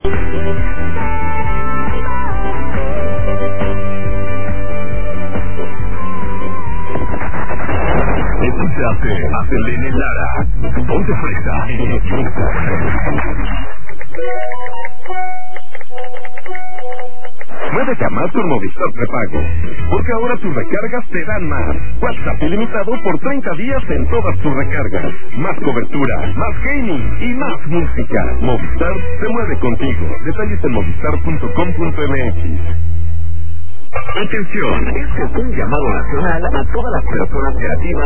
Escuchaste a Selene Lara. Ponte Fresa en Exa. Muévete a más con Movistar Prepago, porque ahora tus recargas te dan más. WhatsApp ilimitado por 30 días en todas tus recargas. Más cobertura, más gaming y más música. Movistar se mueve contigo. Detalles en movistar.com.mx. Atención, este es un llamado nacional a todas las personas creativas